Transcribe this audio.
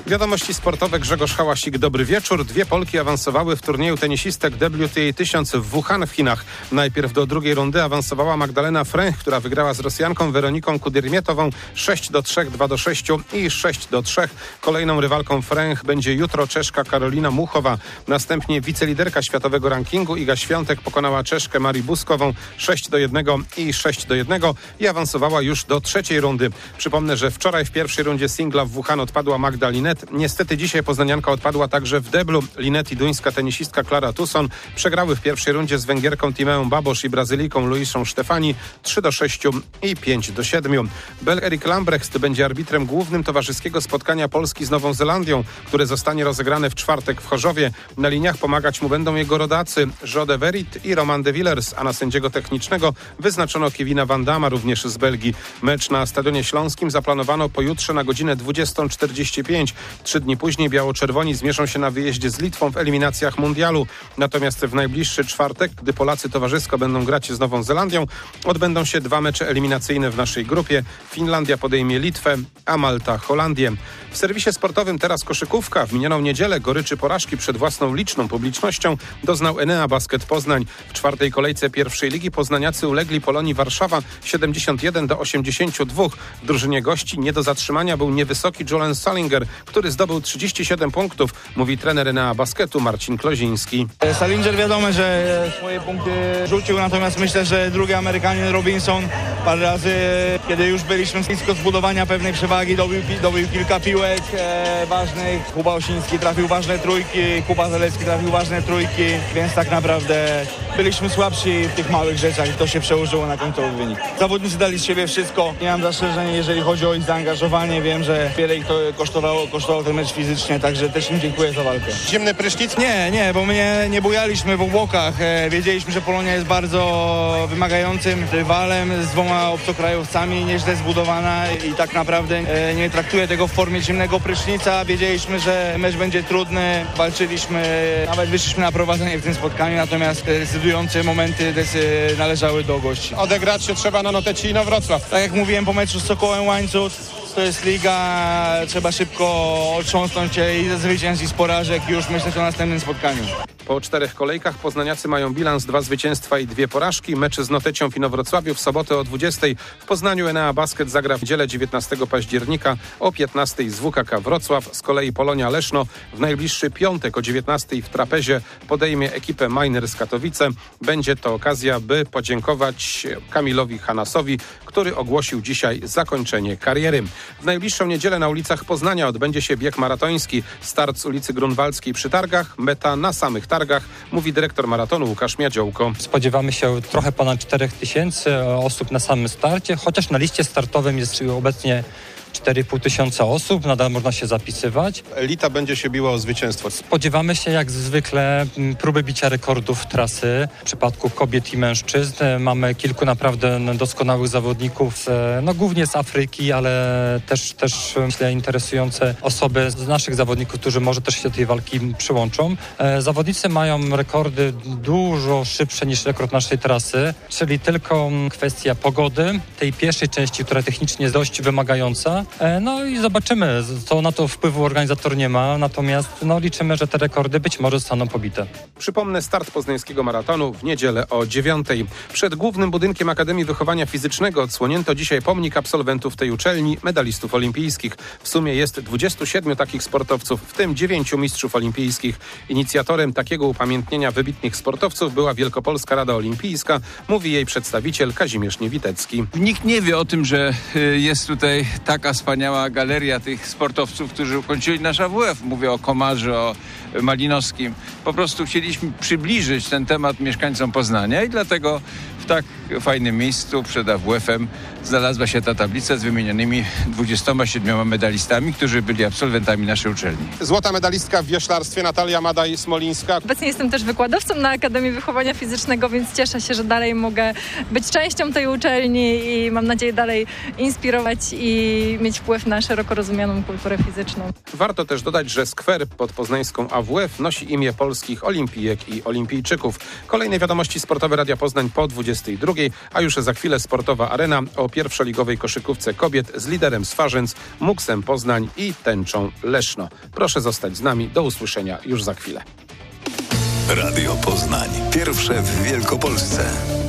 Wiadomości sportowe. Grzegorz Hałasik, dobry wieczór. 2 Polki awansowały w turnieju tenisistek WTA 1000 w Wuhan w Chinach. Najpierw do drugiej rundy awansowała Magdalena Fręch, która wygrała z Rosjanką Weroniką Kudirmietową 6-3, 2-6 i 6-3. Kolejną rywalką Fręch będzie jutro Czeszka Karolina Muchowa. Następnie wiceliderka światowego rankingu Iga Świątek pokonała Czeszkę Marię Buskową 6-1 i 6-1 i awansowała już do trzeciej rundy. Przypomnę, że wczoraj w pierwszej rundzie singla w Wuhan odpadła Magda Linette. Niestety dzisiaj poznanianka odpadła także w deblu. Linette i duńska tenisistka Klara Tusson przegrały w pierwszej rundzie z Węgierką Timeą Babosz i Brazylijką Luisą Stefani 3-6 i 5-7. Bel Erik Lambrecht będzie arbitrem głównym towarzyskiego spotkania Polski z Nową Zelandią, które zostanie rozegrane w czwartek w Chorzowie. Na liniach pomagać mu będą jego rodacy Jo de Verit i Roman de Villers, a na sędziego technicznego wyznaczono Kevina Van Dama, również z Belgii. Mecz na Stadionie Śląskim zaplanowano pojutrze na godzinę 20:45. 3 dni później biało-czerwoni zmierzą się na wyjeździe z Litwą w eliminacjach mundialu. Natomiast w najbliższy czwartek, gdy Polacy towarzysko będą grać z Nową Zelandią, odbędą się 2 mecze eliminacyjne w naszej grupie. Finlandia podejmie Litwę, a Malta Holandię. W serwisie sportowym teraz koszykówka. W minioną niedzielę goryczy porażki przed własną liczną publicznością doznał Enea Basket Poznań. W czwartej kolejce pierwszej ligi poznaniacy ulegli Polonii Warszawa 71-82. W drużynie gości nie do zatrzymania był niewysoki Julian Salinger, który zdobył 37 punktów, mówi trener Enea Basketu Marcin Kloziński. Salinger wiadomo, że swoje punkty rzucił, natomiast myślę, że drugi Amerykanin Robinson parę razy, kiedy już byliśmy blisko zbudowania pewnej przewagi, dobił kilka piłek ważnych. Kuba Osiński trafił ważne trójki, Kuba Zalecki trafił ważne trójki, więc tak naprawdę byliśmy słabsi w tych małych rzeczach i to się przełożyło na końcowy wynik. Zawodnicy dali z siebie wszystko. Nie mam zastrzeżeń, jeżeli chodzi o ich zaangażowanie. Wiem, że wiele ich to kosztował ten mecz fizycznie, także też im dziękuję za walkę. Zimny prysznic? Nie, bo my nie bujaliśmy w obłokach. Wiedzieliśmy, że Polonia jest bardzo wymagającym rywalem z 2 obcokrajowcami, nieźle zbudowana i tak naprawdę nie traktuję tego w formie zimnego prysznica. Wiedzieliśmy, że mecz będzie trudny. Walczyliśmy, nawet wyszliśmy na prowadzenie w tym spotkaniu, natomiast decydujące momenty należały do gości. Odegrać się trzeba na Notecino Wrocław. Tak jak mówiłem po meczu z Sokołem Łańcut, to jest liga, trzeba szybko otrząsnąć się i zwyciężyć z porażek już myślę o następnym spotkaniu. Po 4 kolejkach poznaniacy mają bilans 2 zwycięstwa i 2 porażki. Mecze z Notecią w Inowrocławiu w sobotę o 20:00. W Poznaniu Enea Basket zagra w niedzielę 19 października o 15:00 z WKK Wrocław. Z kolei Polonia Leszno w najbliższy piątek o 19:00 w Trapezie podejmie ekipę Miners Katowice. Będzie to okazja, by podziękować Kamilowi Hanasowi, który ogłosił dzisiaj zakończenie kariery. W najbliższą niedzielę na ulicach Poznania odbędzie się bieg maratoński. Start z ulicy Grunwaldzkiej przy targach, meta na samych targach, mówi dyrektor maratonu Łukasz Miadziołko. Spodziewamy się trochę ponad 4000 osób na samym starcie, chociaż na liście startowym jest obecnie 4,5 tysiąca osób, nadal można się zapisywać. Elita będzie się biła o zwycięstwo. Spodziewamy się jak zwykle próby bicia rekordów trasy. W przypadku kobiet i mężczyzn mamy kilku naprawdę doskonałych zawodników, głównie z Afryki, ale też myślę interesujące osoby z naszych zawodników, którzy może też się do tej walki przyłączą. Zawodnicy mają rekordy dużo szybsze niż rekord naszej trasy, czyli tylko kwestia pogody, tej pierwszej części, która technicznie jest dość wymagająca. No i zobaczymy, to na to wpływu organizator nie ma, natomiast liczymy, że te rekordy być może zostaną pobite. Przypomnę start poznańskiego maratonu w niedzielę o 9:00. Przed głównym budynkiem Akademii Wychowania Fizycznego odsłonięto dzisiaj pomnik absolwentów tej uczelni, medalistów olimpijskich. W sumie jest 27 takich sportowców, w tym 9 mistrzów olimpijskich. Inicjatorem takiego upamiętnienia wybitnych sportowców była Wielkopolska Rada Olimpijska, mówi jej przedstawiciel Kazimierz Niewitecki. Nikt nie wie o tym, że jest tutaj taka wspaniała galeria tych sportowców, którzy ukończyli nasz AWF. Mówię o Komarze, o Malinowskim. Po prostu chcieliśmy przybliżyć ten temat mieszkańcom Poznania i dlatego w tak fajnym miejscu przed AWF-em znalazła się ta tablica z wymienionymi 27 medalistami, którzy byli absolwentami naszej uczelni. Złota medalistka w wioślarstwie Natalia Madaj-Smolińska. Obecnie jestem też wykładowcą na Akademii Wychowania Fizycznego, więc cieszę się, że dalej mogę być częścią tej uczelni i mam nadzieję dalej inspirować i mieć wpływ na szeroko rozumianą kulturę fizyczną. Warto też dodać, że skwer pod poznańską AWF nosi imię polskich olimpijek i olimpijczyków. Kolejne wiadomości sportowe Radia Poznań po 22, a już za chwilę Sportowa Arena o pierwszoligowej koszykówce kobiet z liderem Swarzędz, Muksem Poznań i Tęczą Leszno. Proszę zostać z nami. Do usłyszenia już za chwilę. Radio Poznań. Pierwsze w Wielkopolsce.